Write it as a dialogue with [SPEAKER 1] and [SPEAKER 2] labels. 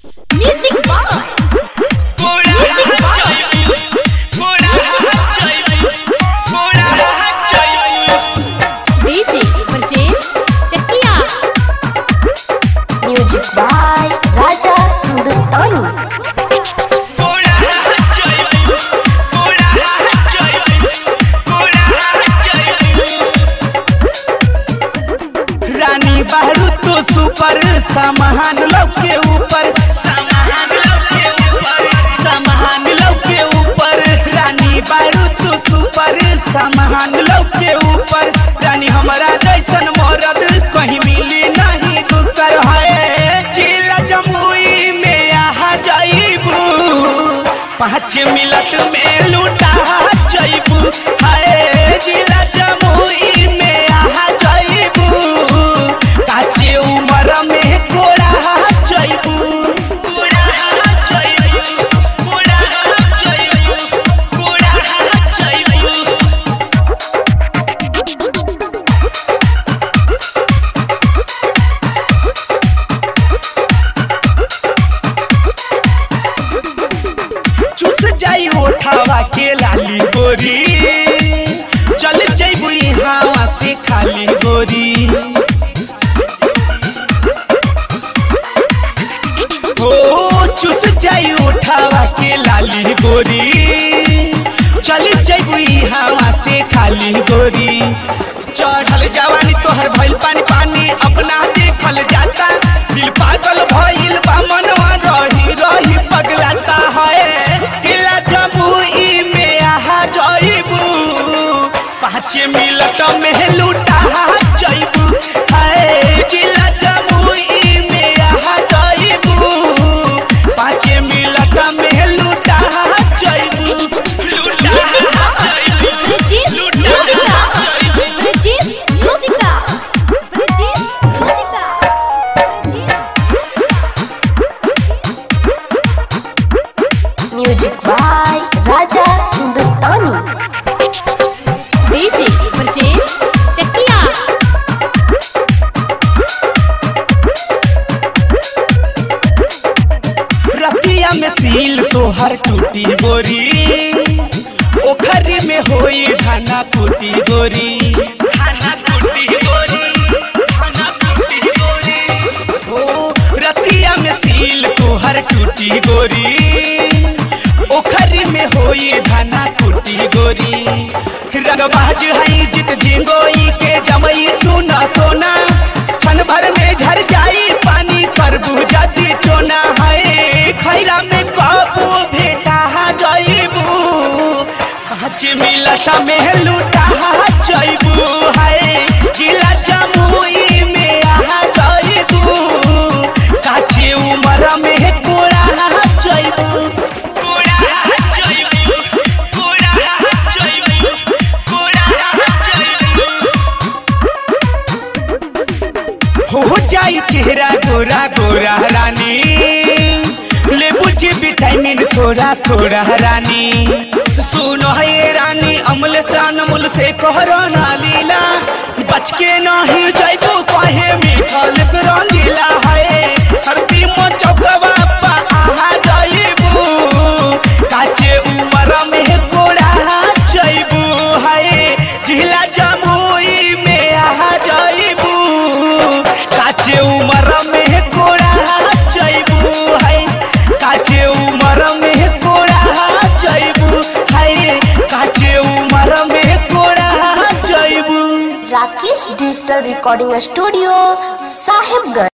[SPEAKER 1] Music boy. DJ Brajesh Chakia.
[SPEAKER 2] Music by Raja Hindustani.
[SPEAKER 3] रानी बहरू तो सुपर सामान लौके ऊपर सामान लौके ऊपर रानी बहरू तो सुपर सामान लौके ऊपर रानी हमारा जैसन मरद कहीं मिली नहीं दूसर है। जिला जमुई में आ जाइबू 5 मिनट में लुटा जाइबू है। जिला जमुई में आ जाइबू काचे उमर में कोड़ा जाइबू चुस जाई उठावा के लाली गोरी चल जइबू हवा से खाली गोरी ओ चुस जाई उठावा के लाली गोरी चल जइबू हवा से खाली गोरी। चढ़ल जवानी तोहर भइल पानी पानी अपना देखल जाता दिल पागल भइल बा मनवा रही रही पगलाता है। किला जमुई में आ जाइबू 5 मिनट में लुटा जाइबू है। किला जमुई में आ जाइबू 5 मिनट में लुटा जाइबू
[SPEAKER 1] Brajesh Musica. Brajesh Musica. Brajesh Musica.
[SPEAKER 2] Music by Raja Hindustani.
[SPEAKER 1] DJ Brajesh Chakia.
[SPEAKER 3] रतिया में सील तोहर टूटी गोरी ओखरी में होई खाना टूटी गोरी खाना टूटी गोरी खाना टूटी गोरी ओ रतिया में सील तोहर टूटी गोरी ओखरी में होई खाना टूटी गोरी। रगबाज है जित झिंगोई के जमई सुना सोना क्षण भर में झर जाई पानी कर बुझाती चोना है। खैरा में कबू भेटा जाइबू 5 मिनट में लुटा जाइबू है। जिला जमुई में आ जाइबू काचे उमर में कोड़ा जाइबू हो जाई चेहरा गोरा गोरा रानी ले बुझी विटामिन थोड़ा थोड़ा रानी। सुनो है रानी अमल से अनमोल से कहरो ना लीला बच के नहीं जाइबू कहे मिठल से रंगीला है। धरती मो चौकवा पा आ जाइबू काचे उमर में कोड़ा जाइबू है। जिला जमुई में आ जाइबू काचे उमर में कोड़ा जाइबू है। काचे उमर में कोड़ा जाइबू है। काचे उमर में कोड़ा जाइबू।
[SPEAKER 2] Rakesh digital recording studio Sahibganj.